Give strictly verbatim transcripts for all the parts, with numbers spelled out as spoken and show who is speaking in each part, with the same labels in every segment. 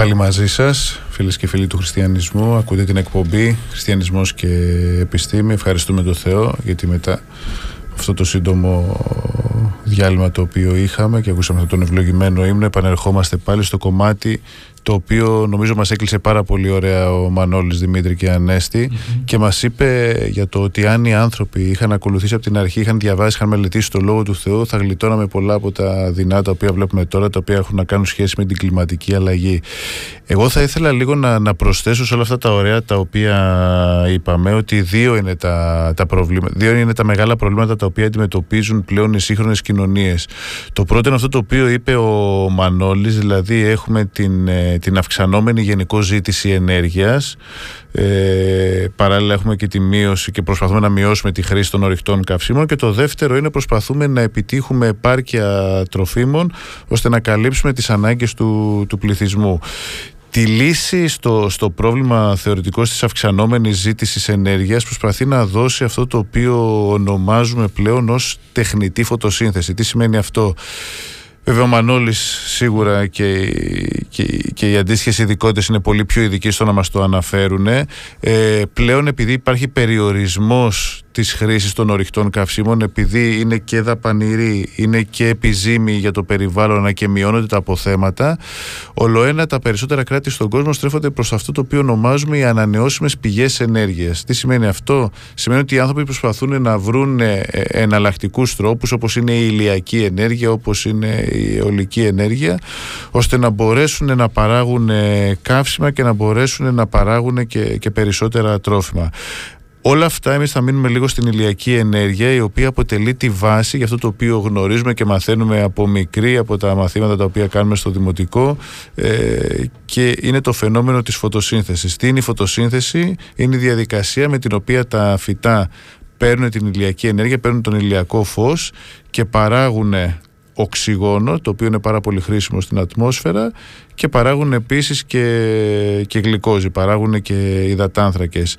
Speaker 1: πάλι μαζί σας, φίλες και φίλοι του χριστιανισμού. Ακούτε την εκπομπή Χριστιανισμός και Επιστήμη. Ευχαριστούμε τον Θεό γιατί μετά αυτό το σύντομο διάλειμμα το οποίο είχαμε και ακούσαμε αυτόν τον ευλογημένο ύμνο, επανερχόμαστε πάλι στο κομμάτι το οποίο νομίζω μας έκλεισε πάρα πολύ ωραία ο Μανώλης, Δημήτρη και Ανέστη, mm-hmm. και μας είπε για το ότι αν οι άνθρωποι είχαν ακολουθήσει από την αρχή, είχαν διαβάσει, είχαν μελετήσει το Λόγο του Θεού, θα γλιτώναμε πολλά από τα δεινά τα οποία βλέπουμε τώρα, τα οποία έχουν να κάνουν σχέση με την κλιματική αλλαγή. Εγώ θα ήθελα λίγο να, να προσθέσω σε όλα αυτά τα ωραία τα οποία είπαμε, ότι δύο είναι τα, τα προβλήματα, δύο είναι τα μεγάλα προβλήματα τα οποία αντιμετωπίζουν πλέον οι σύγχρονες κοινωνίες. Το πρώτο είναι αυτό το οποίο είπε ο Μανώλης, δηλαδή έχουμε την την αυξανόμενη γενικό ζήτηση ενέργειας, ε, παράλληλα έχουμε και τη μείωση και προσπαθούμε να μειώσουμε τη χρήση των ορυκτών καυσίμων, και το δεύτερο είναι προσπαθούμε να επιτύχουμε επάρκεια τροφίμων ώστε να καλύψουμε τις ανάγκες του, του πληθυσμού. Τη λύση στο, στο πρόβλημα θεωρητικός της αυξανόμενης ζήτησης ενέργειας προσπαθεί να δώσει αυτό το οποίο ονομάζουμε πλέον ως τεχνητή φωτοσύνθεση. Τι σημαίνει αυτό? Βέβαια ο Μανώλης σίγουρα και, και, και οι αντίστοιχες ειδικότητες είναι πολύ πιο ειδικοί στο να μας το αναφέρουν. Ε, πλέον επειδή υπάρχει περιορισμός της χρήσης των ορυκτών καυσίμων, επειδή είναι και δαπανηρή, είναι και επιζήμη για το περιβάλλον και μειώνονται τα αποθέματα, ολοένα τα περισσότερα κράτη στον κόσμο στρέφονται προς αυτό το οποίο ονομάζουμε οι ανανεώσιμες πηγές ενέργειας. Τι σημαίνει αυτό? Σημαίνει ότι οι άνθρωποι προσπαθούν να βρουν εναλλακτικούς τρόπους, όπως είναι η ηλιακή ενέργεια, όπως είναι η αιωλική ενέργεια, ώστε να μπορέσουν να παράγουν καύσιμα και να μπορέσουν να παράγουν και, και περισσότερα τρόφιμα. Όλα αυτά εμείς θα μείνουμε λίγο στην ηλιακή ενέργεια, η οποία αποτελεί τη βάση για αυτό το οποίο γνωρίζουμε και μαθαίνουμε από μικρή, από τα μαθήματα τα οποία κάνουμε στο δημοτικό, ε, και είναι το φαινόμενο της φωτοσύνθεσης. Τι είναι η φωτοσύνθεση? Είναι η διαδικασία με την οποία τα φυτά παίρνουν την ηλιακή ενέργεια, παίρνουν τον ηλιακό φως και παράγουν οξυγόνο, το οποίο είναι πάρα πολύ χρήσιμο στην ατμόσφαιρα, και παράγουν επίσης και, και γλυκόζη, παράγουν και υδατάνθρακες.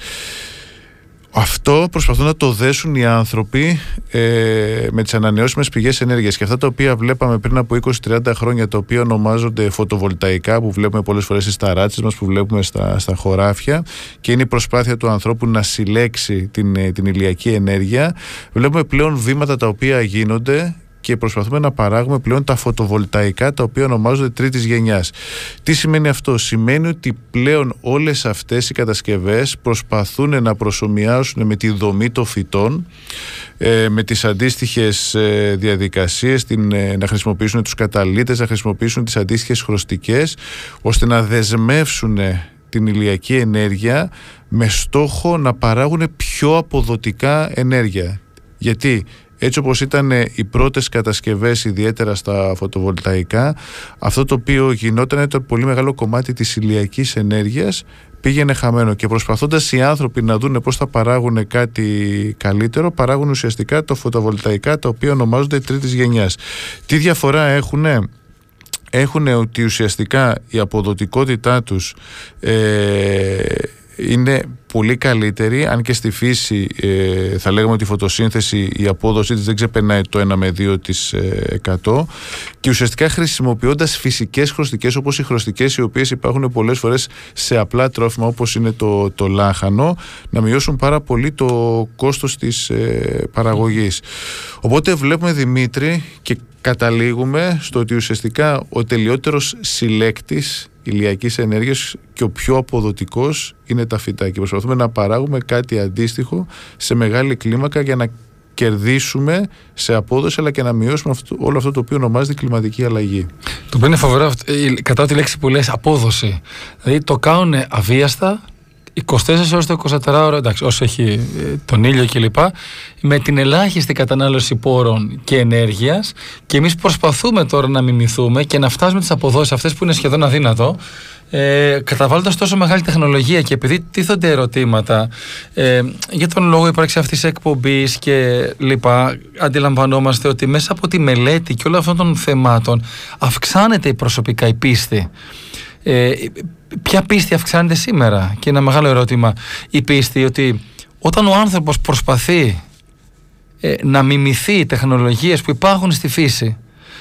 Speaker 1: Αυτό προσπαθούν να το δέσουν οι άνθρωποι ε, με τις ανανεώσιμες πηγές ενέργειας, και αυτά τα οποία βλέπαμε πριν από είκοσι με τριάντα χρόνια, τα οποία ονομάζονται φωτοβολταϊκά, που βλέπουμε πολλές φορές στις ταράτσες μας, που βλέπουμε στα, στα χωράφια, και είναι η προσπάθεια του ανθρώπου να συλλέξει την, την ηλιακή ενέργεια. Βλέπουμε πλέον βήματα τα οποία γίνονται και προσπαθούμε να παράγουμε πλέον τα φωτοβολταϊκά, τα οποία ονομάζονται τρίτης γενιάς. Τι σημαίνει αυτό? Σημαίνει ότι πλέον όλες αυτές οι κατασκευές προσπαθούν να προσομοιάσουν με τη δομή των φυτών, ε, με τις αντίστοιχες ε, διαδικασίες, την, ε, να χρησιμοποιήσουν τους καταλύτες, να χρησιμοποιήσουν τις αντίστοιχες χρωστικές, ώστε να δεσμεύσουν την ηλιακή ενέργεια με στόχο να παράγουν πιο αποδοτικά ενέργεια. Γιατί έτσι όπως ήταν οι πρώτες κατασκευές, ιδιαίτερα στα φωτοβολταϊκά, αυτό το οποίο γινόταν ήταν το πολύ μεγάλο κομμάτι της ηλιακής ενέργειας πήγαινε χαμένο, και προσπαθώντας οι άνθρωποι να δουν πώς θα παράγουν κάτι καλύτερο, παράγουν ουσιαστικά τα φωτοβολταϊκά, τα οποία ονομάζονται τρίτης γενιάς. Τι διαφορά έχουνε? Έχουν ότι ουσιαστικά η αποδοτικότητά τους ε, είναι πολύ καλύτερη, αν και στη φύση ε, θα λέγαμε ότι η φωτοσύνθεση, η απόδοσή της δεν ξεπερνάει το ένα με δύο τοις εκατό, και ουσιαστικά χρησιμοποιώντας φυσικές χρωστικές, όπως οι χρωστικές οι οποίες υπάρχουν πολλές φορές σε απλά τρόφιμα, όπως είναι το, το λάχανο, να μειώσουν πάρα πολύ το κόστος της ε, παραγωγής. Οπότε βλέπουμε, Δημήτρη, και καταλήγουμε στο ότι ουσιαστικά ο τελειότερος συλλέκτης ηλιακής ενέργειας και ο πιο αποδοτικός είναι τα φυτά, και προσπαθούμε να παράγουμε κάτι αντίστοιχο σε μεγάλη κλίμακα για να κερδίσουμε σε απόδοση, αλλά και να μειώσουμε αυτό, όλο αυτό το οποίο ονομάζεται κλιματική αλλαγή. Το οποίο είναι φοβερό, κατά τη λέξη που λες, απόδοση. Δηλαδή το κάνουν αβίαστα είκοσι τέσσερις ώρες το εικοσιτετράωρο, εντάξει, όσο έχει τον ήλιο κλπ, με την ελάχιστη κατανάλωση πόρων και ενέργειας, και εμείς προσπαθούμε τώρα να μιμηθούμε και να φτάσουμε τις αποδόσεις αυτές που είναι σχεδόν αδύνατο, ε, καταβάλλοντας τόσο μεγάλη τεχνολογία. Και επειδή τίθονται ερωτήματα ε, για τον λόγο ύπαρξη αυτής της εκπομπής και λοιπά, αντιλαμβανόμαστε ότι μέσα από τη μελέτη και όλων αυτών των θεμάτων αυξάνεται η προσωπικά η πίστη. Ε, ποια πίστη αυξάνεται σήμερα? Και ένα μεγάλο ερώτημα, η πίστη ότι όταν ο άνθρωπος προσπαθεί ε, να μιμηθεί τεχνολογίες που υπάρχουν στη φύση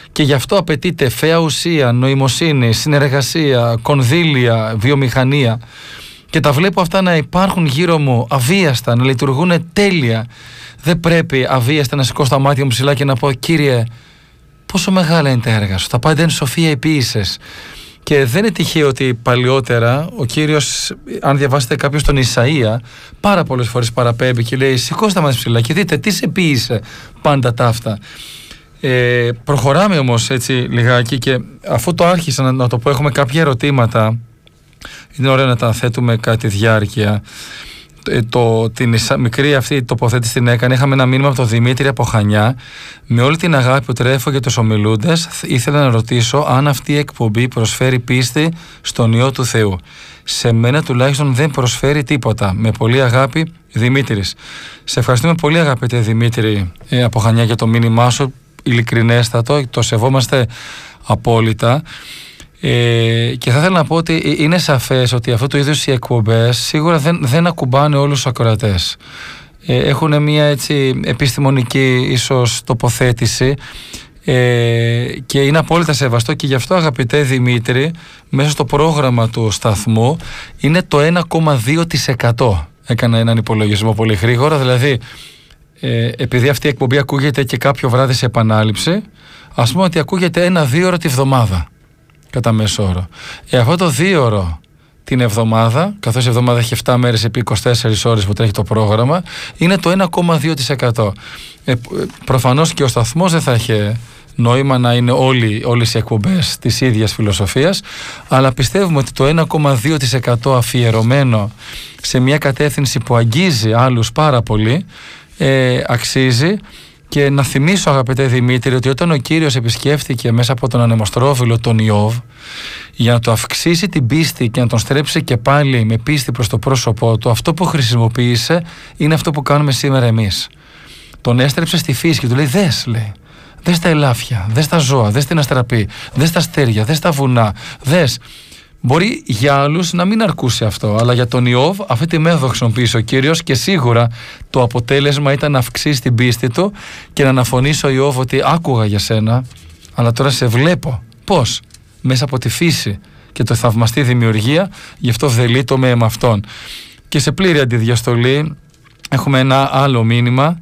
Speaker 2: και γι' αυτό απαιτείται φαία ουσία, νοημοσύνη, συνεργασία, κονδύλια, βιομηχανία, και τα βλέπω αυτά να υπάρχουν γύρω μου αβίαστα, να λειτουργούν τέλεια. Δεν πρέπει αβίαστα να σηκώσω τα μάτια μου ψηλά και να πω, Κύριε, πόσο μεγάλα είναι τα έργα σου, τα πάντα είναι σοφία επίησες. Και δεν είναι τυχαίο ότι παλιότερα ο Κύριος, αν διαβάσετε κάποιος τον Ισαΐα, πάρα πολλές φορές παραπέμπει και λέει, σηκώστε τα μάτια ψηλά και δείτε τι σε ποίησε πάντα τα αυτά. Ε, προχωράμε όμως έτσι λιγάκι, και αφού το άρχισα να, να το πω, έχουμε κάποια ερωτήματα, είναι ωραίο να τα θέτουμε κατά τη διάρκεια. Ε, το, την μικρή αυτή τοποθέτηση την έκανε. Είχαμε ένα μήνυμα από τον Δημήτρη από Χανιά. Με όλη την αγάπη που τρέφω για τους ομιλούντες, ήθελα να ρωτήσω αν αυτή η εκπομπή προσφέρει πίστη στον Υιό του Θεού. Σε μένα τουλάχιστον δεν προσφέρει τίποτα. Με πολύ αγάπη, Δημήτρης. Σε ευχαριστούμε πολύ, αγαπητέ Δημήτρη, ε, από Χανιά, για το μήνυμά σου. Ειλικρινέστατο, το σεβόμαστε απόλυτα. Ε, και θα ήθελα να πω ότι είναι σαφές ότι αυτού του είδους οι εκπομπές σίγουρα δεν, δεν ακουμπάνε όλους τους ακροατές. Ε, έχουν μια έτσι επιστημονική ίσως τοποθέτηση, ε, και είναι απόλυτα σεβαστό, και γι' αυτό, αγαπητέ Δημήτρη, μέσα στο πρόγραμμα του σταθμού είναι το ένα κόμμα δύο τοις εκατό. Έκανα έναν υπολογισμό πολύ γρήγορα, δηλαδή ε, επειδή αυτή η εκπομπή ακούγεται και κάποιο βράδυ σε επανάληψη, ας πούμε ότι ακούγεται ένα δύο ώρο τη βδομάδα κατά μέσο όρο. Ε, αυτό το δύο ώρο την εβδομάδα, καθώς η εβδομάδα έχει επτά μέρες επί είκοσι τέσσερις ώρες που τρέχει το πρόγραμμα, είναι το ένα κόμμα δύο τοις εκατό. Ε, προφανώς και ο σταθμός δεν θα έχει νόημα να είναι όλοι, όλες οι εκπομπές της ίδιας φιλοσοφίας, αλλά πιστεύουμε ότι το ένα κόμμα δύο τοις εκατό αφιερωμένο σε μια κατεύθυνση που αγγίζει άλλους πάρα πολύ, ε, αξίζει. Και να θυμίσω, αγαπητέ Δημήτρη, ότι όταν ο Κύριος επισκέφθηκε μέσα από τον ανεμοστρόβιλο τον Ιώβ, για να του αυξήσει την πίστη και να τον στρέψει και πάλι με πίστη προς το πρόσωπό του, αυτό που χρησιμοποίησε είναι αυτό που κάνουμε σήμερα εμείς. Τον έστρεψε στη φύση και του λέει, δες, λέει, δες τα ελάφια, δες τα ζώα, δες την αστραπή, δες τα αστέρια, δες τα βουνά, δες. Μπορεί για άλλους να μην αρκούσε αυτό, αλλά για τον Ιώβ αυτή τη μέθοδο χρησιμοποίησε ο Κύριος, και σίγουρα το αποτέλεσμα ήταν να αυξήσει την πίστη του και να αναφωνήσει ο Ιώβ ότι άκουγα για σένα, αλλά τώρα σε βλέπω. Πώς? Μέσα από τη φύση και το θαυμαστή δημιουργία, γι' αυτό δελείτομαι με αυτόν. Και σε πλήρη αντιδιαστολή έχουμε ένα άλλο μήνυμα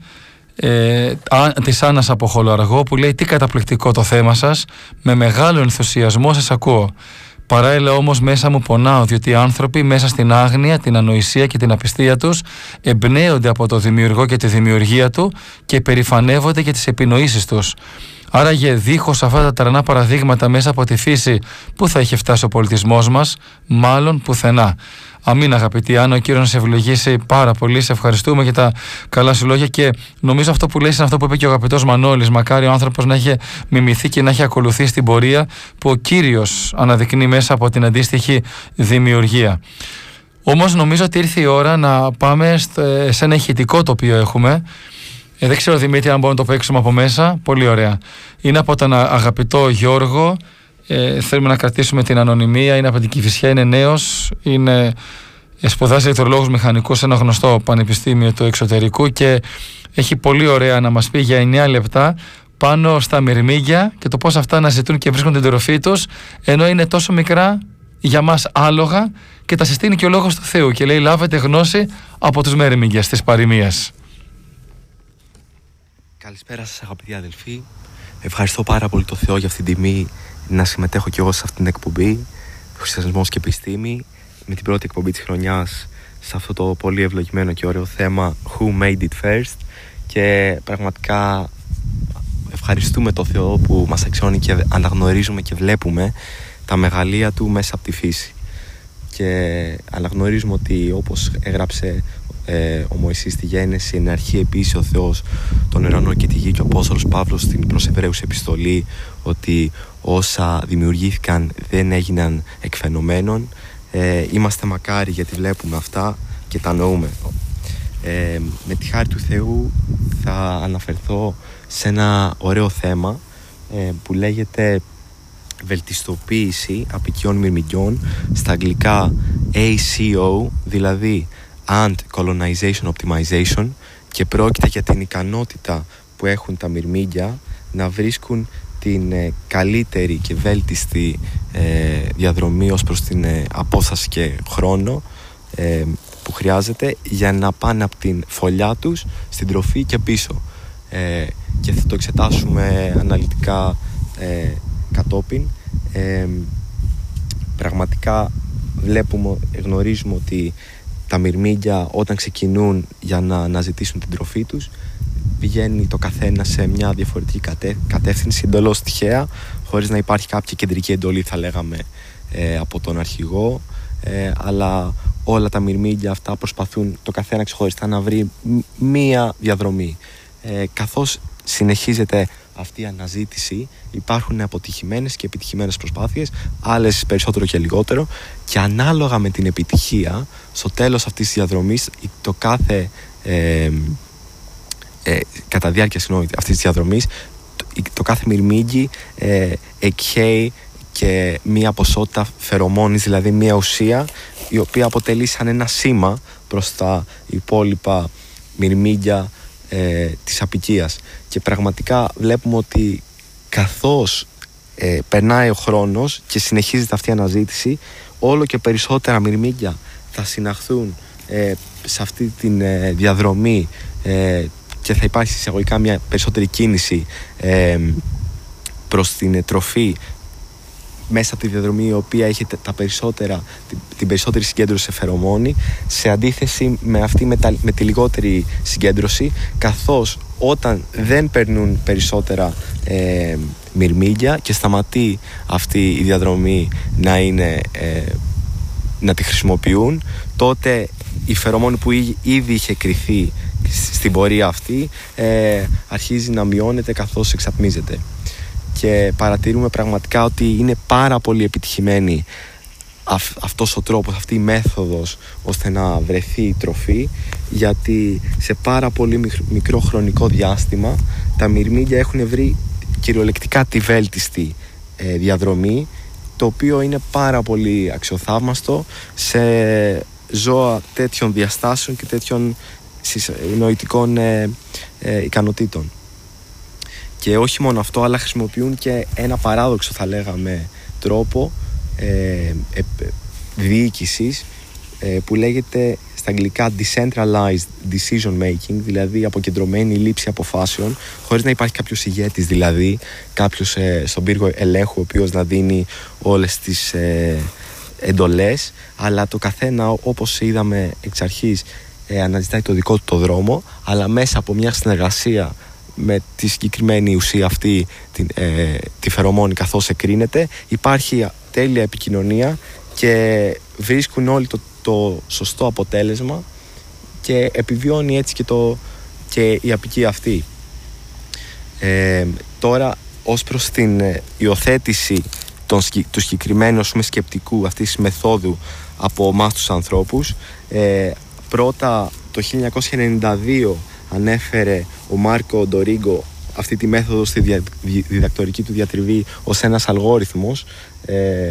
Speaker 2: ε, της Άννας από Χολοαργό, που λέει, τι καταπληκτικό το θέμα σας, με μεγάλο ενθουσιασμό σας ακούω. Παράλληλα όμως μέσα μου πονάω, διότι οι άνθρωποι μέσα στην άγνοια, την ανοησία και την απιστία τους εμπνέονται από το δημιουργό και τη δημιουργία του και περηφανεύονται για τις επινοήσεις τους. Άραγε δίχως αυτά τα τρανά παραδείγματα μέσα από τη φύση, πού θα είχε φτάσει ο πολιτισμός μας? Μάλλον πουθενά. Αμήν, αγαπητή Άννα, ο Κύριος να σε ευλογήσει πάρα πολύ. Σε ευχαριστούμε για τα καλά σου λόγια, και νομίζω αυτό που λες είναι αυτό που είπε και ο αγαπητός Μανώλης. Μακάρι ο άνθρωπος να έχει μιμηθεί και να έχει ακολουθήσει την πορεία που ο Κύριος αναδεικνύει μέσα από την αντίστοιχη δημιουργία. Όμως νομίζω ότι ήρθε η ώρα να πάμε σε ένα ηχητικό το οποίο έχουμε. Ε, δεν ξέρω, Δημήτρη, αν μπορούμε να το παίξουμε από μέσα. Πολύ ωραία. Είναι από τον αγαπητό Γιώργο. Ε, θέλουμε να κρατήσουμε την ανωνυμία. Είναι από την Κηφισιά, είναι νέος. Είναι, σπουδάζει ηλεκτρολόγους μηχανικούς σε ένα γνωστό πανεπιστήμιο του εξωτερικού, και έχει πολύ ωραία να μας πει για εννιά λεπτά πάνω στα μυρμήγκια και το πώς αυτά αναζητούν και βρίσκουν την τροφή τους, ενώ είναι τόσο μικρά για μας άλογα, και τα συστήνει και ο λόγος του Θεού και λέει, λάβετε γνώση από τους μυρμήγκιες της παροιμίας.
Speaker 3: Καλησπέρα σας, αγαπητοί αδελφοί. Ευχαριστώ πάρα πολύ το Θεό για αυτήν την τιμή να συμμετέχω και εγώ σε αυτήν την εκπομπή, Χριστιανισμός και Επιστήμη, με την πρώτη εκπομπή της χρονιάς σε αυτό το πολύ ευλογημένο και ωραίο θέμα Who Made It First, και πραγματικά ευχαριστούμε το Θεό που μας αξιώνει και αναγνωρίζουμε και βλέπουμε τα μεγαλεία Του μέσα από τη φύση, και αναγνωρίζουμε ότι όπως έγραψε Ε, ο Μωυσής στη Γένεση, εν αρχή επίσης ο Θεός τον ουρανό και τη γη, και ο Απόστολος Παύλος στην προς Εβραίους επιστολή, ότι όσα δημιουργήθηκαν δεν έγιναν εκ φαινομένων. Ε, είμαστε μακάρι γιατί βλέπουμε αυτά και τα νοούμε. Ε, με τη χάρη του Θεού θα αναφερθώ σε ένα ωραίο θέμα ε, που λέγεται βελτιστοποίηση απικιών μυρμηγκιών, στα αγγλικά έι σι ο, δηλαδή Ant Colonization Optimization, και πρόκειται για την ικανότητα που έχουν τα μυρμήγκια να βρίσκουν την ε, καλύτερη και βέλτιστη ε, διαδρομή ως προς την ε, απόσταση και χρόνο ε, που χρειάζεται για να πάνε από την φωλιά τους στην τροφή και πίσω. Ε, και θα το εξετάσουμε αναλυτικά ε, κατόπιν. Ε, πραγματικά βλέπουμε, γνωρίζουμε ότι τα μυρμήγκια όταν ξεκινούν για να αναζητήσουν την τροφή τους, πηγαίνει το καθένα σε μια διαφορετική κατεύθυνση, εντελώς τυχαία, χωρίς να υπάρχει κάποια κεντρική εντολή, θα λέγαμε, ε, από τον αρχηγό, ε, αλλά όλα τα μυρμήγκια αυτά προσπαθούν το καθένα ξεχωριστά να βρει μία διαδρομή. Ε, καθώς συνεχίζεται αυτή η αναζήτηση, υπάρχουν αποτυχημένες και επιτυχημένες προσπάθειες, άλλες περισσότερο και λιγότερο, και ανάλογα με την επιτυχία, στο τέλος αυτής της διαδρομής, το κάθε ε, ε, κατά διάρκεια συγγνώμη, αυτής της διαδρομής, το, το κάθε μυρμήγκι ε, εκχέει και μία ποσότητα φερομόνης, δηλαδή μία ουσία η οποία αποτελεί σαν ένα σήμα προς τα υπόλοιπα μυρμήγκια ε, της αποικίας. Και πραγματικά βλέπουμε ότι καθώς ε, περνάει ο χρόνος και συνεχίζεται αυτή η αναζήτηση, όλο και περισσότερα μυρμήγκια θα συναχθούν ε, σε αυτή τη ε, διαδρομή ε, και θα υπάρχει εισαγωγικά μια περισσότερη κίνηση ε, προς την ε, τροφή μέσα από τη διαδρομή, η οποία έχει τα περισσότερα, την, την περισσότερη συγκέντρωση σε φερομόνη, σε αντίθεση με αυτή με, τα, με τη λιγότερη συγκέντρωση, καθώς όταν δεν περνούν περισσότερα ε, μυρμήγκια και σταματεί αυτή η διαδρομή να, είναι, ε, να τη χρησιμοποιούν, τότε η φερομόνη που ήδη είχε κριθεί στην πορεία αυτή ε, αρχίζει να μειώνεται καθώς εξατμίζεται. Και παρατηρούμε πραγματικά ότι είναι πάρα πολύ επιτυχημένη αυ, αυτός ο τρόπος, αυτή η μέθοδος, ώστε να βρεθεί η τροφή, γιατί σε πάρα πολύ μικρό χρονικό διάστημα τα μυρμήγκια έχουν βρει κυριολεκτικά τη βέλτιστη ε, διαδρομή, το οποίο είναι πάρα πολύ αξιοθαύμαστο σε ζώα τέτοιων διαστάσεων και τέτοιων νοητικών ε, ε, ικανοτήτων. Και όχι μόνο αυτό, αλλά χρησιμοποιούν και ένα παράδοξο, θα λέγαμε, τρόπο ε, ε, διοίκησης ε, που λέγεται στα αγγλικά decentralized decision making, δηλαδή αποκεντρωμένη λήψη αποφάσεων, χωρίς να υπάρχει κάποιος ηγέτης, δηλαδή κάποιος ε, στον πύργο ελέγχου, ο οποίος να δίνει όλες τις ε, εντολές, αλλά το καθένα, όπως είδαμε εξ αρχής, ε, αναζητάει το δικό του το δρόμο, αλλά μέσα από μια συνεργασία με τη συγκεκριμένη ουσία αυτή, τη, ε, τη φερομόνη, καθώς εκρίνεται, υπάρχει τέλεια επικοινωνία και βρίσκουν όλοι το, το σωστό αποτέλεσμα και επιβιώνει έτσι και, το, και η αποικία αυτή. Ε, τώρα, ως προς την υιοθέτηση των, του συγκεκριμένου πούμε, σκεπτικού αυτής της μεθόδου από εμάς τους ανθρώπους, ε, πρώτα το χίλια εννιακόσια ενενήντα δύο ανέφερε ο Μάρκο Ντορίγκο αυτή τη μέθοδο στη δια, διδακτορική του διατριβή ως ένας αλγόριθμος, ε,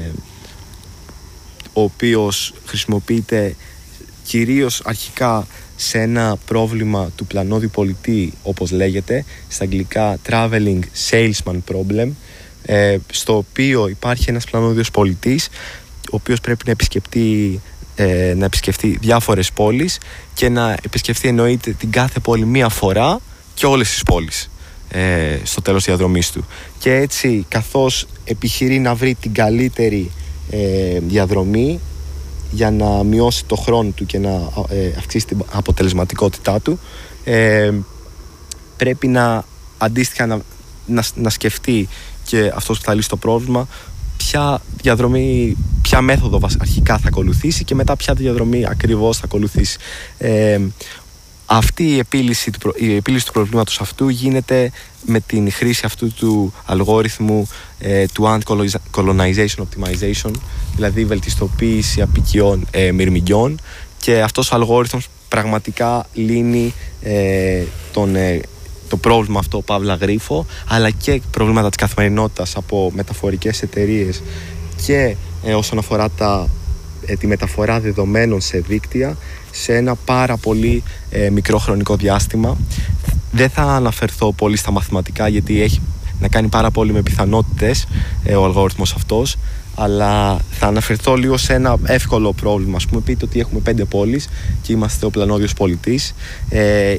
Speaker 3: ο οποίος χρησιμοποιείται κυρίως αρχικά σε ένα πρόβλημα του πλανόδιου πολιτή, όπως λέγεται, στα αγγλικά traveling salesman problem, ε, στο οποίο υπάρχει ένας πλανόδιος πολιτής, ο οποίος πρέπει να επισκεφτεί Ε, να επισκεφτεί διάφορες πόλεις και να επισκεφτεί, εννοείται, την κάθε πόλη μία φορά και όλες τις πόλεις ε, στο τέλος της διαδρομής του. Και έτσι, καθώς επιχειρεί να βρει την καλύτερη ε, διαδρομή για να μειώσει το χρόνο του και να ε, αυξήσει την αποτελεσματικότητά του, ε, πρέπει να αντίστοιχα να, να, να σκεφτεί και αυτός που θα λύσει το πρόβλημα ποια διαδρομή, ποια μέθοδο αρχικά θα ακολουθήσει και μετά ποια διαδρομή ακριβώς θα ακολουθήσει. Ε, αυτή η επίλυση, η επίλυση του προβλήματος αυτού γίνεται με την χρήση αυτού του αλγόριθμου ε, του Ant-Colonization Optimization, δηλαδή βελτιστοποίηση αποικιών ε, μυρμηγκιών, και αυτός ο αλγόριθμος πραγματικά λύνει ε, τον ε, το πρόβλημα αυτό, παύλα γρίφο, αλλά και προβλήματα της καθημερινότητας από μεταφορικές εταιρείες και ε, όσον αφορά τα, ε, τη μεταφορά δεδομένων σε δίκτυα σε ένα πάρα πολύ ε, μικρό χρονικό διάστημα. Δεν θα αναφερθώ πολύ στα μαθηματικά, γιατί έχει να κάνει πάρα πολύ με πιθανότητες ε, ο αλγόριθμος αυτός. Αλλά θα αναφερθώ λίγο σε ένα εύκολο πρόβλημα. Ας πούμε, πείτε ότι έχουμε πέντε πόλεις και είμαστε ο πλανόδιος πολιτής, ε,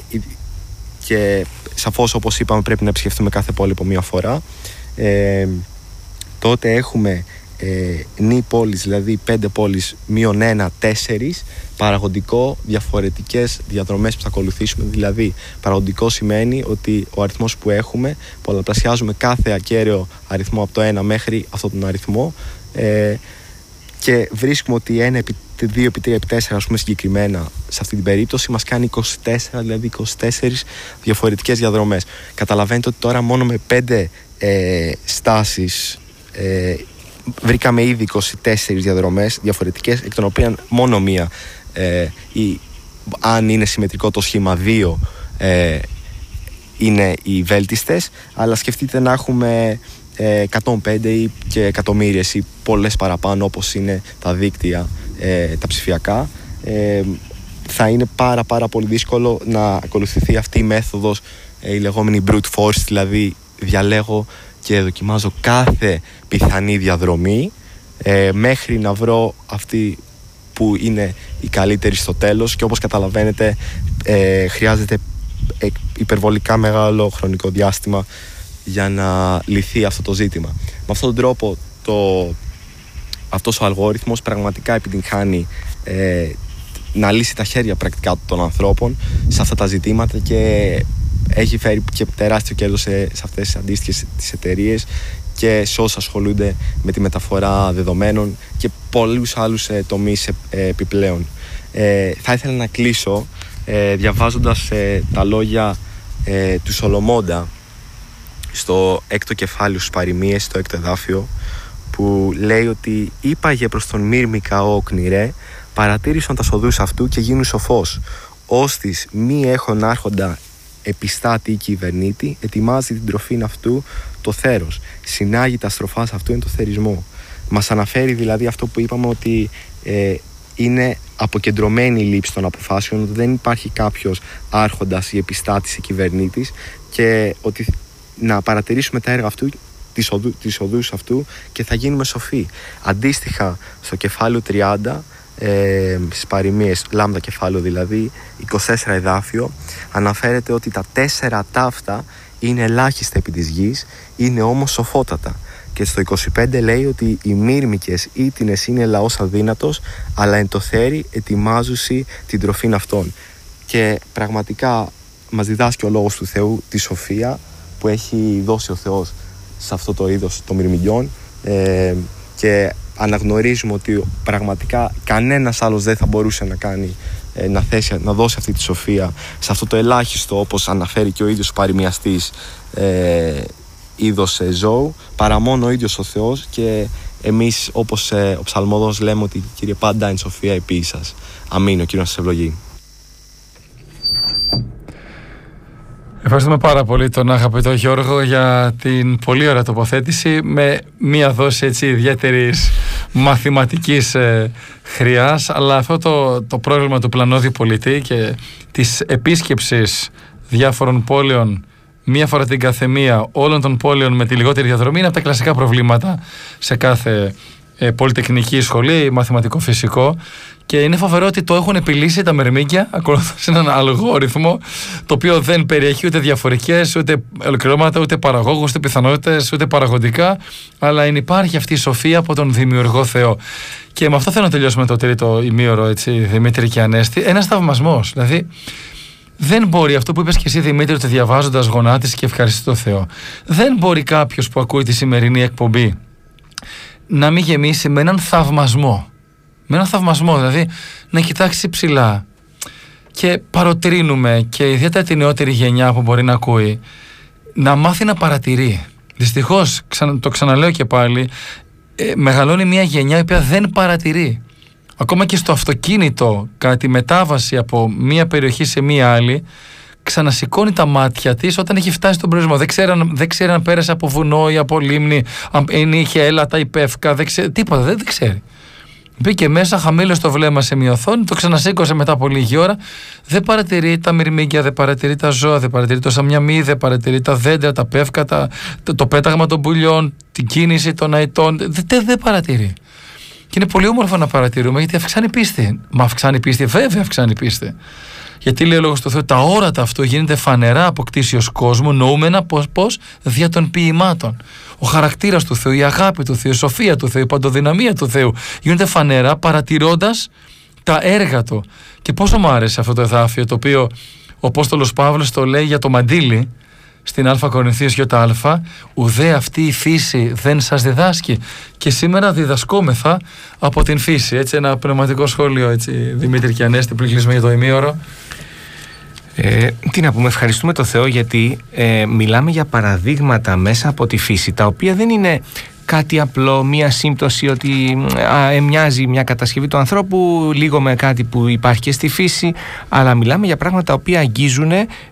Speaker 3: και σαφώς, όπως είπαμε, πρέπει να επισκεφτούμε κάθε πόλη από μία φορά. Ε, τότε έχουμε ε, νη πόλεις, δηλαδή πέντε πόλεις μείον ένα, τέσσερις, παραγωγικό διαφορετικές διαδρομές που θα ακολουθήσουμε. Δηλαδή παραγωγικό σημαίνει ότι ο αριθμός που έχουμε πολλαπλασιάζουμε κάθε ακέραιο αριθμό από το ένα μέχρι αυτόν τον αριθμό, ε, και βρίσκουμε ότι ένα επί δύο επί τρία επί τέσσερα, ας πούμε, συγκεκριμένα σε αυτή την περίπτωση μας κάνει είκοσι τέσσερα, δηλαδή είκοσι τέσσερις διαφορετικές διαδρομές. Καταλαβαίνετε ότι τώρα μόνο με πέντε ε, στάσεις ε, βρήκαμε ήδη είκοσι τέσσερις διαδρομές διαφορετικές, εκ των οποίων μόνο μία, ε, ή, αν είναι συμμετρικό το σχήμα, δύο ε, είναι οι βέλτιστες. Αλλά σκεφτείτε να έχουμε ε, εκατόν πέντε ή και εκατομμύριες ή πολλές παραπάνω, όπως είναι τα δίκτυα ε, τα ψηφιακά. ε, θα είναι πάρα πάρα πολύ δύσκολο να ακολουθηθεί αυτή η μέθοδος, ε, η λεγόμενη brute force, δηλαδή διαλέγω και δοκιμάζω κάθε πιθανή διαδρομή ε, μέχρι να βρω αυτή που είναι η καλύτερη στο τέλος. Και όπως καταλαβαίνετε ε, χρειάζεται υπερβολικά μεγάλο χρονικό διάστημα για να λυθεί αυτό το ζήτημα. Με αυτόν τον τρόπο το, αυτός ο αλγόριθμος πραγματικά επιτυγχάνει ε, να λύσει τα χέρια πρακτικά των ανθρώπων σε αυτά τα ζητήματα και έχει φέρει και τεράστιο κέρδος σε, σε αυτές τις αντίστοιχες τις εταιρείες και σε όσους ασχολούνται με τη μεταφορά δεδομένων και πολλούς άλλους ε, τομείς ε, επιπλέον. Ε, θα ήθελα να κλείσω ε, διαβάζοντας ε, τα λόγια ε, του Σολομώντα στο έκτο κεφάλαιο στους Παροιμίες, στο έκτο εδάφιο, που λέει ότι «Είπαγε προς τον Μύρμικα ο οκνηρέ, παρατήρησαν τα σοδούς αυτού και γίνουν σοφός. Όστις μη έχον άρχοντα επιστάτη ή κυβερνήτη, ετοιμάζει την τροφήν αυτού το θέρος. Συνάγει τα στροφάς αυτού εν το θερισμό». Μας αναφέρει δηλαδή αυτό που είπαμε, ότι ε, είναι αποκεντρωμένη η λήψη των αποφάσεων, ότι δεν υπάρχει κάποιος άρχοντας ή επιστάτης ή κυβερνήτης, και ότι να παρατηρήσουμε τα έργα αυτού, τις, οδού, τις οδούς αυτού, και θα γίνουμε σοφοί. Αντίστοιχα στο κεφάλαιο τριάντα, ε, στις Παροιμίες, λάμδα κεφάλαιο δηλαδή, είκοσι τέσσερα εδάφιο, αναφέρεται ότι τα τέσσερα ταύτα είναι ελάχιστα επί της γης, είναι όμως σοφότατα. Και στο είκοσι πέντε λέει ότι οι μύρμικες ήτινες είναι λαός αδύνατος, αλλά εν το θέρι ετοιμάζουσι την τροφήν αυτών. Και πραγματικά μας διδάσκει ο λόγος του Θεού τη σοφία που έχει δώσει ο Θεός σε αυτό το είδος των μυρμηγκιών, ε, και αναγνωρίζουμε ότι πραγματικά κανένας άλλος δεν θα μπορούσε να κάνει, ε, να, θέσει, να δώσει αυτή τη σοφία σε αυτό το ελάχιστο, όπως αναφέρει και ο ίδιος ο παροιμιαστής, ε, είδος ε, ζώου, παρά μόνο ο ίδιος ο Θεός. Και εμείς, όπως ε, ο ψαλμοδός, λέμε ότι Κύριε πάντα εν σοφία επί σας. Αμήν. Ο Κύριος σας ευλογεί.
Speaker 2: Ευχαριστούμε πάρα πολύ τον αγαπητό Γιώργο για την πολύ ωραία τοποθέτηση, με μία δόση έτσι ιδιαίτερης μαθηματικής ε, χρειάς, αλλά αυτό το, το πρόβλημα του πλανόδιου πολιτή και της επίσκεψης διάφορων πόλεων μία φορά την καθεμία, όλων των πόλεων με τη λιγότερη διαδρομή, είναι από τα κλασικά προβλήματα σε κάθε ε, πολυτεχνική σχολή, μαθηματικό-φυσικό. Και είναι φοβερό ότι το έχουν επιλύσει τα μερμήγκια ακολουθώντας έναν αλγόριθμο, το οποίο δεν περιέχει ούτε διαφορικές, ούτε ολοκληρώματα, ούτε παραγόγους, ούτε πιθανότητες, ούτε παραγωγικά, αλλά υπάρχει αυτή η σοφία από τον Δημιουργό Θεό. Και με αυτό θέλω να τελειώσουμε το τρίτο ημίωρο, έτσι, Δημήτρη και Ανέστη. Ένας θαυμασμός. Δηλαδή, δεν μπορεί αυτό που είπες και εσύ, Δημήτρη, ότι διαβάζοντας γονάτισε και ευχαριστεί το Θεό. Δεν μπορεί κάποιος που ακούει τη σημερινή εκπομπή να μην γεμίσει με έναν θαυμασμό. Με έναν θαυμασμό, δηλαδή να κοιτάξει ψηλά. Και παροτρύνουμε και ιδιαίτερα τη νεότερη γενιά που μπορεί να ακούει να μάθει να παρατηρεί. Δυστυχώς, το ξαναλέω και πάλι, ε, μεγαλώνει μια γενιά η οποία δεν παρατηρεί. Ακόμα και στο αυτοκίνητο, κατά τη μετάβαση από μία περιοχή σε μία άλλη, ξανασηκώνει τα μάτια της όταν έχει φτάσει στον προορισμό. Δεν ξέρει, δεν ξέρει αν πέρασε από βουνό ή από λίμνη, αν είχε έλατα ή πεύκα, δεν ξέρει, τίποτα, δεν, δεν ξέρει. Μπήκε μέσα, χαμήλωσε το βλέμμα σε μια οθόνη, το ξανασήκωσε μετά από λίγη ώρα. Δεν παρατηρεί τα μυρμήγκια, δεν παρατηρεί τα ζώα, δεν παρατηρεί το σαμιαμί, δεν παρατηρεί τα δέντρα, τα πεύκατα, το, το πέταγμα των πουλιών, την κίνηση των αητών. Δεν, δεν παρατηρεί. Και είναι πολύ όμορφο να παρατηρούμε, γιατί αυξάνει πίστη. Μα αυξάνει πίστη, βέβαια αυξάνει πίστη. Γιατί λέει ο λόγος του Θεού, τα όρατα αυτού γίνεται φανερά από κτήσιος κόσμου, νοούμενα πώς, πώς, δια των ποιημάτων. Ο χαρακτήρας του Θεού, η αγάπη του Θεού, η σοφία του Θεού, η παντοδυναμία του Θεού γίνονται φανερά παρατηρώντας τα έργα του. Και πόσο μου άρεσε αυτό το εδάφιο, το οποίο ο Απόστολος Παύλος το λέει για το μαντίλι στην Α Κορινθίους ΙΑ, ουδέ αυτή η φύση δεν σας διδάσκει. Και σήμερα διδασκόμεθα από την φύση. Έτσι, ένα πνευματικό σχόλιο, έτσι, Δημήτρη και Ανέστη, πριν κλείσουμε για το ημίωρο.
Speaker 4: Ε, τι να πούμε, ευχαριστούμε το Θεό, γιατί ε, μιλάμε για παραδείγματα μέσα από τη φύση, τα οποία δεν είναι κάτι απλό, μία σύμπτωση ότι α, ε, μοιάζει μια κατασκευή του ανθρώπου λίγο με κάτι που υπάρχει και στη φύση, αλλά μιλάμε για πράγματα τα οποία αγγίζουν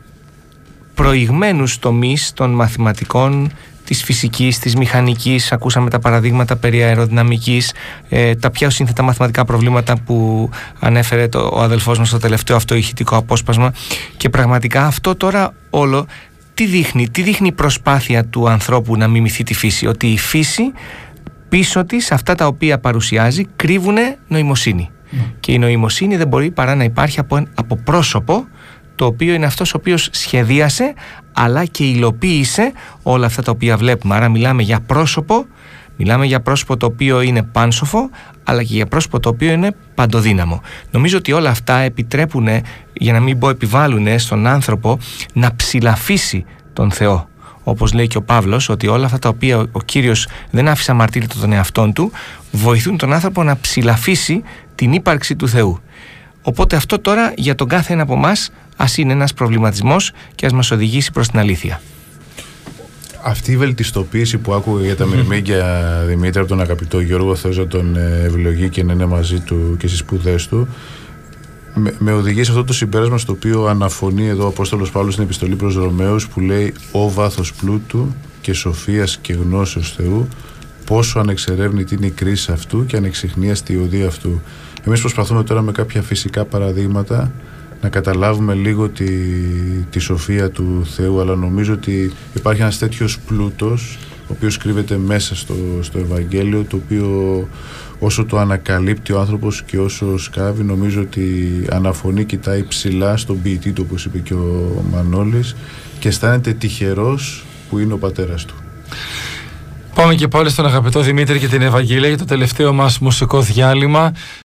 Speaker 4: προηγμένους τομείς των μαθηματικών, της φυσικής, της μηχανικής. Ακούσαμε τα παραδείγματα περί αεροδυναμικής, ε, τα πιο σύνθετα μαθηματικά προβλήματα που ανέφερε το, ο αδελφός μας στο τελευταίο αυτό ηχητικό απόσπασμα. Και πραγματικά αυτό τώρα όλο τι δείχνει, τι δείχνει η προσπάθεια του ανθρώπου να μιμηθεί τη φύση? Ότι η φύση πίσω της, αυτά τα οποία παρουσιάζει, κρύβουν νοημοσύνη. Mm. Και η νοημοσύνη δεν μπορεί παρά να υπάρχει από, από πρόσωπο, το οποίο είναι αυτός ο οποίος σχεδίασε αλλά και υλοποίησε όλα αυτά τα οποία βλέπουμε. Άρα μιλάμε για πρόσωπο, μιλάμε για πρόσωπο το οποίο είναι πάνσοφο, αλλά και για πρόσωπο το οποίο είναι παντοδύναμο. Νομίζω ότι όλα αυτά επιτρέπουν, για να μην πω επιβάλλουν, στον άνθρωπο να ψηλαφίσει τον Θεό. Όπως λέει και ο Παύλος, ότι όλα αυτά τα οποία ο Κύριος δεν άφησε αμαρτύρητο τον εαυτόν του, βοηθούν τον άνθρωπο να ψηλαφίσει την ύπαρξη του Θεού. Οπότε αυτό τώρα για τον κάθε ένα από εμάς ας είναι ένας προβληματισμός και ας μας οδηγήσει προς την αλήθεια.
Speaker 1: Αυτή η βελτιστοποίηση που άκουγα για τα μυρμήγκια, Δημήτρη, από τον αγαπητό Γιώργο, Θεός να τον ευλογεί και να είναι μαζί του και στις σπουδές του, με, με οδηγεί σε αυτό το συμπέρασμα στο οποίο αναφωνεί εδώ ο Απόστολος Παύλος στην επιστολή προς Ρωμαίους, που λέει «Ω βάθος πλούτου και σοφίας και γνώσεως Θεού, πόσο ανεξερεύνητη είναι η κρίση αυτού και ανεξιχνίαστη η οδεία αυτού». Εμείς προσπαθούμε τώρα με κάποια φυσικά παραδείγματα να καταλάβουμε λίγο τη, τη σοφία του Θεού, αλλά νομίζω ότι υπάρχει ένας τέτοιος πλούτος ο οποίος κρύβεται μέσα στο, στο Ευαγγέλιο, το οποίο όσο το ανακαλύπτει ο άνθρωπος και όσο σκάβει, νομίζω ότι αναφωνεί, κοιτάει ψηλά στον ποιητή του, όπως είπε και ο Μανώλης, και αισθάνεται τυχερός που είναι ο πατέρας του.
Speaker 2: Πάμε και πάλι στον αγαπητό Δημήτρη και την Ευαγγελία για το τελευταίο μας μουσικό διάλειμμα.